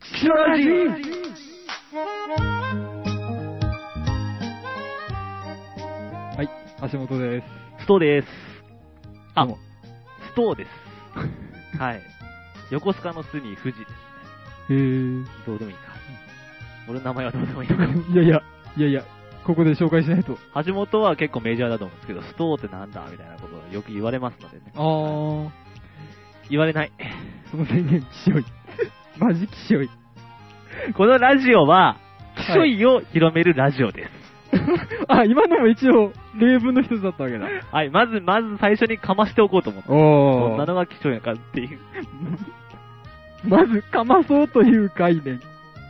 キショラジはい、橋本です。 ストです。あ、 どうもストです。はい。横須賀の巣に富士ですね。 へー。 どうでもいいか。俺の名前はどうでもいいのか。 いや、ここで紹介しないと。 橋本は結構メジャーだと思うんですけど、ストってなんだみたいなことをよく言われますのでね。言われない。 その宣言、きしょい。マジきしょい。 このラジオは、きしょいを広めるラジオです。 あ、今のも一応、例文の一つだったわけだ。 はい、まず最初にかましておこうと思って。そんなのがきしょいのかっていう。 まず、かまそうという概念。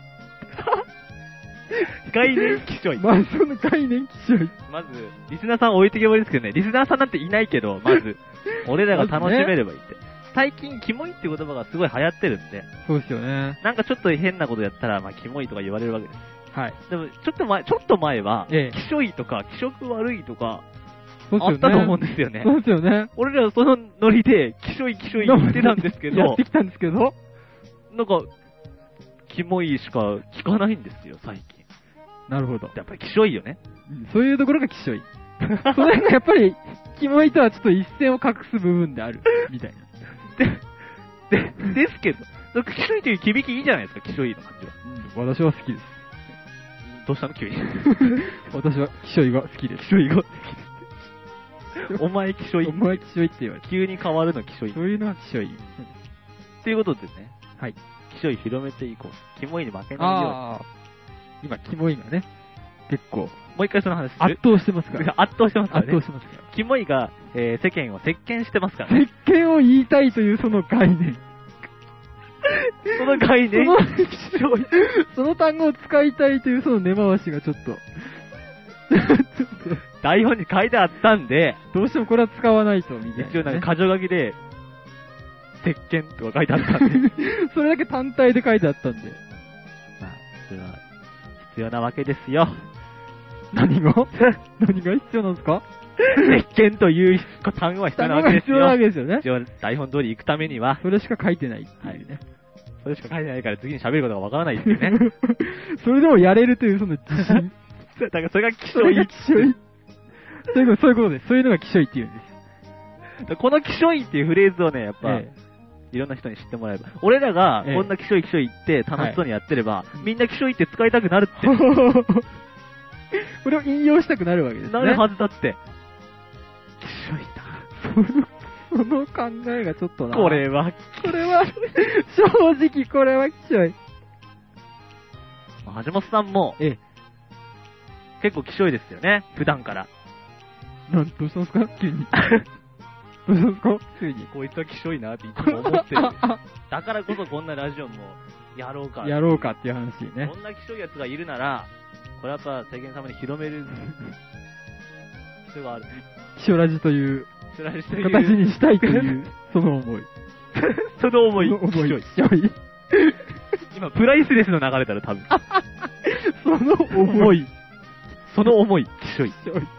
概念きしょい。 まず、その概念きしょい。 まず、リスナーさん置いてけぼりですけどね、リスナーさんなんていないけど、まず、俺らが楽しめればいいって。最近、キモいって言葉がすごい流行ってるんで、 そうですよね。 なんかちょっと変なことやったら、まあ、キモいとか言われるわけです。 はい。 でも、ちょっと前は、 ええきしょいとか、気色悪いとか、 そうですよね。 あったと思うんですよね。 そうですよね。 俺らそのノリで、きしょい言ってたんですけどやって、きたんですけど、 なんか、キモいしか聞かないんですよ、最近。 なるほど。 やっぱりきしょいよね。 そういうところがきしょい。それがやっぱり、キモいとはちょっと一線を画す部分である、みたいな。 ですけど、きしょいという響きいいじゃないですか、きしょいの感じは。 私は好きです。 どうしたの急に。 私はきしょいが好きです。 きしょいが好きです。お前きしょい。 お前きしょいって言われて。 急に変わるのきしょい。 そういうのがきしょい。 ということでね。 はい。 きしょい広めていこう。キモいに負けないよああ。今、キモいがね、結構、 うに。もう一回その話する。 圧倒してますから。 圧倒してますから圧ね。 倒してますから。 キモいが、世間を席巻してますからね。 石鹸を言いたいというその概念。 その概念、 その単語を使いたいというその根回しがちょっと。 台本に書いてあったんで、 どうしてもこれは使わないと、みたいな、 一応なんか箇条書きで、石鹸とか書いてあったんで。 それだけ単体で書いてあったんで。 まあ、それは必要なわけですよ。 何が必要なんですか？ 石鹸という単語は必要なわけですよ。 必要なわけですよね。 一応台本通り行くためには、 それしか書いてないっていうね。 はい、それしか書いてないから次に喋ることがわからないっていうね。 それでもやれるというその自信。 だからそれがきしょい。 そういうことです。そういうのがきしょいっていうんです。 このきしょいっていうフレーズをね、やっぱ、いろんな人に知ってもらえば。俺らがこんなきしょい言って楽しそうにやってれば、みんなきしょいって使いたくなるって。 これを引用したくなるわけですね。 なるはずだって。きしょいだ。 その考えがちょっとな。 これは、 正直これはきしょい。 橋本さんも、結構きしょいですよね、普段から。 どうしたんですか急に。どうしたんですか急に。 こいつはきしょいなっていつも思ってる。だからこそこんなラジオもやろうか。 やろうかっていう話ね。 こんなきしょいやつがいるなら、これはやっぱ世間様に広める必要がある。 きしょラジという形にしたいという、その思い。 その思い。 きしょい。 今、プライスレスの流れたら多分。 その思い。 その思い、きしょい。 い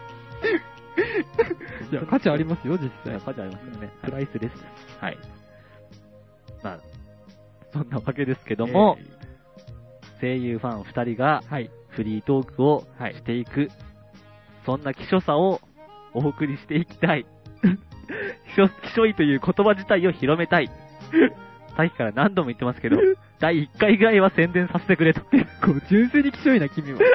や、価値ありますよ、実際。 価値ありますよね。プライスレスです。はい。まあ、そんなわけですけども、声優ファン2人が、フリートークをしていく、そんな希少さをお送りしていきたい。希少いという言葉自体を広めたい。さっきから何度も言ってますけど、第1回ぐらいは宣伝させてくれと。 結構純粋に希少いな、君は。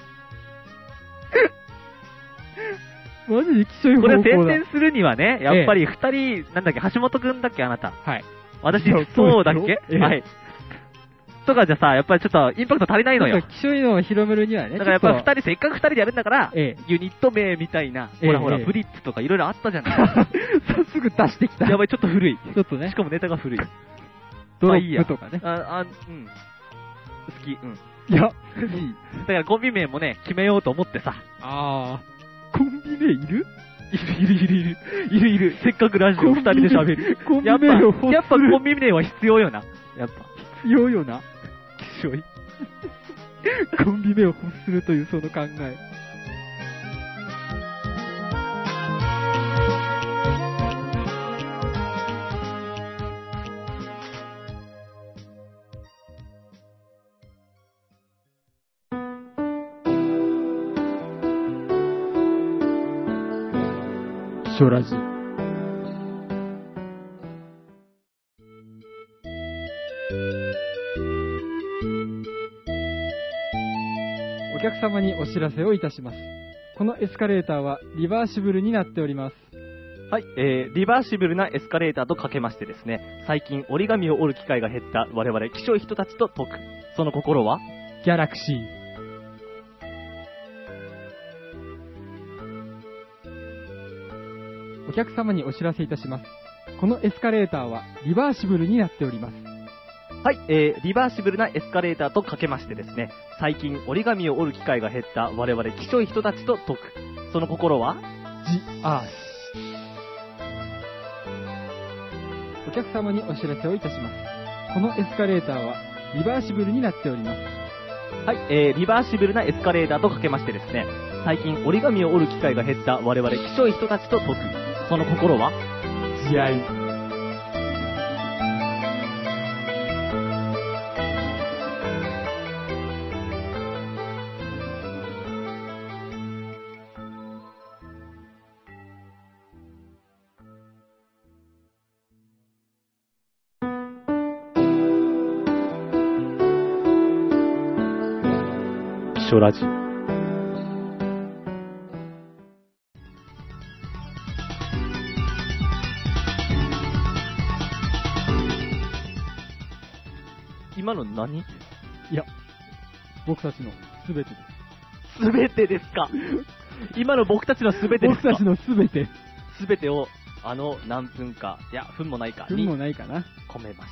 マジで希少い方向だ。 これ宣伝するにはね、やっぱり2人、なんだっけ、橋本くんだっけ、あなた。 はい。 私、そうだっけはい。とかじゃさ、やっぱりちょっとインパクト足りないのよ。 希少いのを広めるにはね。 だからやっぱ2人、せっかく2人でやるんだから、ユニット名みたいな、ほらほら、ブリッツとかいろいろあったじゃない。 早速出してきた。 やばい、ちょっと古い。 ちょっとね。 しかもネタが古い。 ドロップとかね。 うん。好き、 いや、 だからコンビ名もね、決めようと思ってさ。 コンビ名いる。 いる。せっかくラジオ2人で喋る。 コンビ名を欲する。 やっぱコンビ名は必要よな。やっぱ。 必要よな。 きしょい。 コンビ名を欲するというその考え。 ショラジ。お客様にお知らせをいたします。このエスカレーターはリバーシブルになっております。 はい、リバーシブルなエスカレーターとかけましてですね、最近折り紙を折る機会が減った我々希少い人たちと解く。その心はギャラクシー。お客様にお知らせいたします。このエスカレーターはリバーシブルになっております。 はい、リバーシブルなエスカレーターとかけましてですね、最近折り紙を折る機会が減った我々希少い人たちと解く。その心はジ・アース。お客様にお知らせをいたします。このエスカレーターはリバーシブルになっております。 はい、リバーシブルなエスカレーターとかけましてですね、最近折り紙を折る機会が減った我々希少い人たちと解く。その心は慈愛。 希少ラジ。今の何？ いや、僕たちのすべてです。 すべてですか？今の僕たちのすべてですか？ 僕たちのすべて。 すべてを、何分か、いや、分もないか。 分もないかな。 込めました。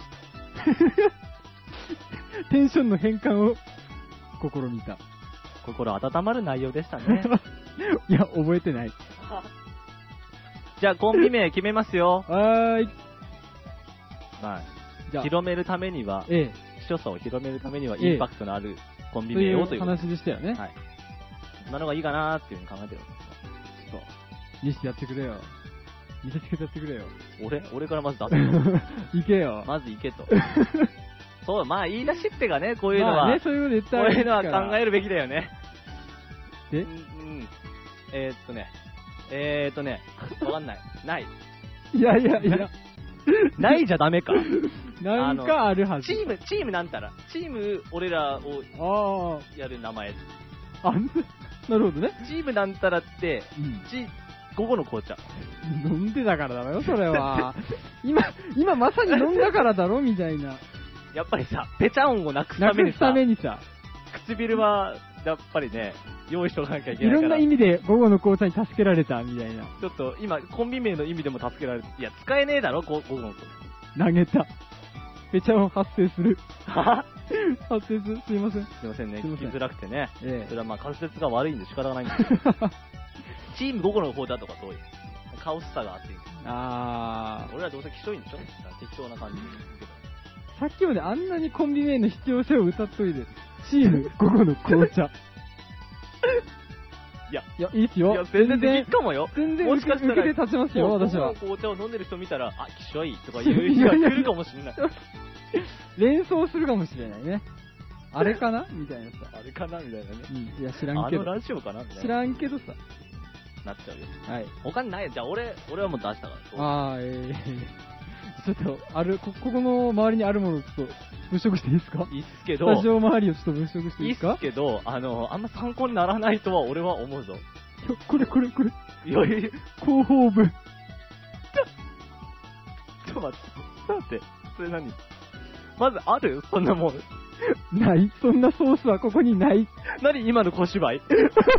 テンションの変換を試みた。 心温まる内容でしたね。 いや、覚えてない。 じゃあ、コンビ名決めますよ。 はーい。 まあ、 じゃあ広めるためには、 希少さを広めるためには、インパクトのあるコンビ名をという話でしたよね。 はい。そんなのがいいかなーっていうふうに考えてるんですちょっと、見せてやってくれよ。見せてやってくれよ。 俺からまず出すの。 行けよ。 まず行けと。そう、まあ、言い出しっぺがね、こういうのは、 まあね、そういうこと言ったらこういうのは考えるべきだよね。 で、 わかんない。ない。 いや。 ないじゃダメか。 なんかあるはず。 チームなんたら。チーム、俺らをやる名前。 なるほどね。 チームなんたらって、午後の紅茶。 飲んでたからだろよ、それは。今まさに飲んだからだろ、みたいな。 やっぱりさ、ペチャ音をなくすためにさ、唇は、やっぱりね、用意しとかなきゃいけないから。 いろんな意味で午後の紅茶に助けられた、みたいな。 ちょっと、今、コンビ名の意味でも助けられる。いや、使えねえだろ、午後の紅茶。 投げた。ペチャ音発生する。 は発生する。すいません。 すいませんね、聞きづらくてね。それはまあ、滑舌が悪いんで仕方がないんですけど。チーム午後の紅茶とかそういう。カオスさがあっていい。俺らどうせきしょいんでしょ？適当な感じで。 さっきまであんなにコンビ名の必要性を歌っといて、チーム午後の紅茶。 いや、 いいっすよ。 いや、全然できるかもよ。 全然もしかしたら受けて立ちますよ、私は。 紅茶を飲んでる人見たら、あ、きしょいとかいう人が来るかもしれない。 連想するかもしれないね。あれかなみたいなさ。 あれかなみたいなね。 いや、知らんけど。 ラジオかなみたいな。 知らんけどさ。 なっちゃうよ。 はい。 他にない。じゃあ俺はもう出したから。 ちょっと、ここの周りにあるものをちょっと物色していいですか？ いいっすけど。 スタジオ周りをちょっと物色していいですか？ いいっすけど、あんま参考にならないとは俺は思うぞ。 これ。 いや、 広報部。 ちょっと待って。それ何？まずある？そんなもん。 ない。そんなソースはここにない。 何今の小芝居？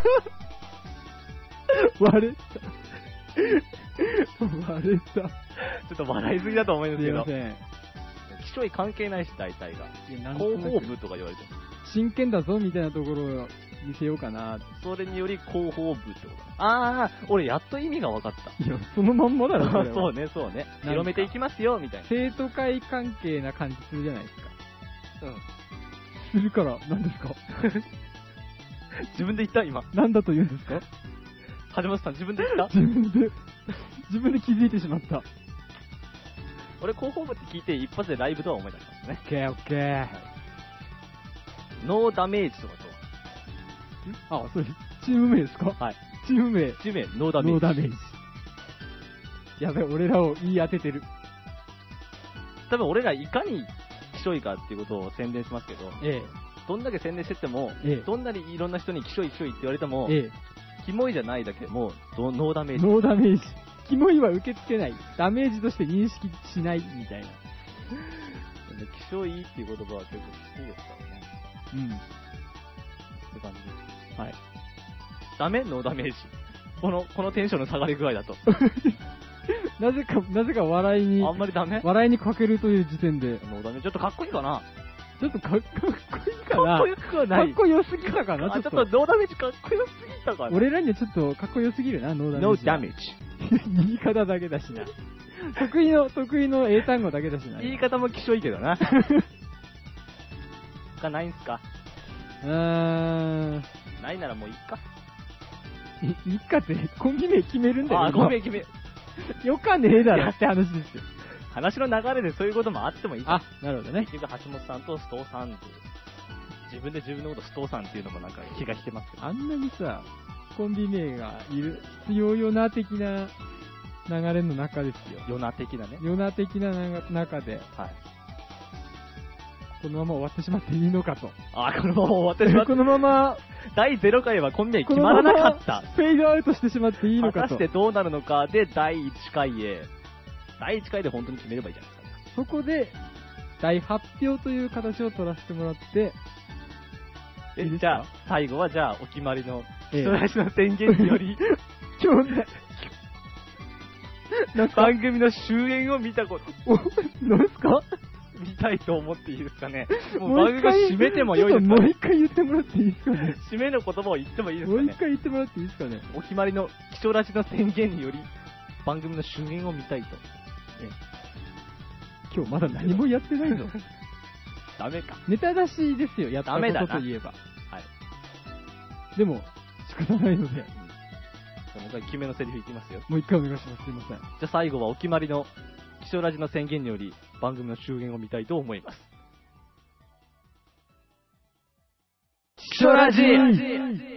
割れた。 ちょっと笑いすぎだと思うんですけど。 すいません。 気象医関係ないし、大体が。広報部とか言われても。 真剣だぞみたいなところを見せようかな。 それにより広報部ってこと俺やっと意味が分かった。 いや、そのまんまだろ、それは。 そうね。広めていきますよ、みたいな。 生徒会関係な感じするじゃないですか。するから、何ですか？ 自分で言った今。 何だと言うんですか？ 橋本さん自分で言った？ 自分で気づいてしまった。 俺広報部って聞いて一発でライブとは思い出しますね。 オッケー。 ノーダメージとかと。 それ、チーム名ですか？ はい。 チーム名、 ノーダメージ。 やべ、俺らを言い当ててる。 多分俺らいかにきしょいかっていうことを宣伝しますけど、どんだけ宣伝してっても、どんなにいろんな人にきしょいきしょいって言われても、キモいじゃないだけでもノーダメージ。 ノーダメージ。キモいは受け付けない。ダメージとして認識しないみたいな。 きしょいっていう言葉は結構好きですからね。って感じです。はい。ダメノーダメージ。このテンションの下がり具合だと。 なぜか笑いに、 あんまりダメ？ 笑いにかけるという時点で。 ノーダメ、ちょっとかっこいいかな？ ちょっとかっこいいかな？ かっこよくはない。 かっこよすぎたかな？ ちょっとノーダメージかっこよすぎたかな？ 俺らにはちょっとかっこよすぎるな、ノーダメージ。 ノーダメージ。 言い方だけだしな。得意の英単語だけだしな。 言い方もきしょいけどな。他ないんすか？ないならもういっか。 いっかって、コンビ名決めるんだよ。 コンビ名決め。 よかねえだろって話ですよ。 話の流れでそういうこともあってもいい。 なるほどね。 結局橋本さんとストーさんと、自分で自分のことストーさんっていうのもなんか気が引けますけど。 あんなにさ、コンビ名が必要よな的な流れの中ですよ。 よな的なね。 よな的な中で、はい。このまま終わってしまっていいのかと。 このまま終わってしまって。 このまま、 第0回はコンビ名決まらなかった。 フェードアウトしてしまっていいのかと。 果たしてどうなるのかで、第1回へ。第1回で本当に決めればいいじゃないですか。 そこで、大発表という形を取らせてもらって、 じゃあ、最後はお決まりの、人出しの宣言により、 今日ね、 番組の終焉を見たこと。 何すか？ 見たいと思っていいですかね。もう番組が締めても良いですかね。 もう一回言ってもらっていいですかね。 締めの言葉を言ってもいいですかね。 もう一回言ってもらっていいですかね。 お決まりの気象ラジの宣言により、番組の終焉を見たいと。 今日まだ何もやってないぞ。 ダメか。 ネタ出しですよ、やったことといえば。はい。でも、仕方ないので。 もう一回決めのセリフいきますよ。 もう一回お願いします。すいません。 じゃあ最後はお決まりの気象ラジの宣言により番組の終焉を見たいと思います。 気象ラジ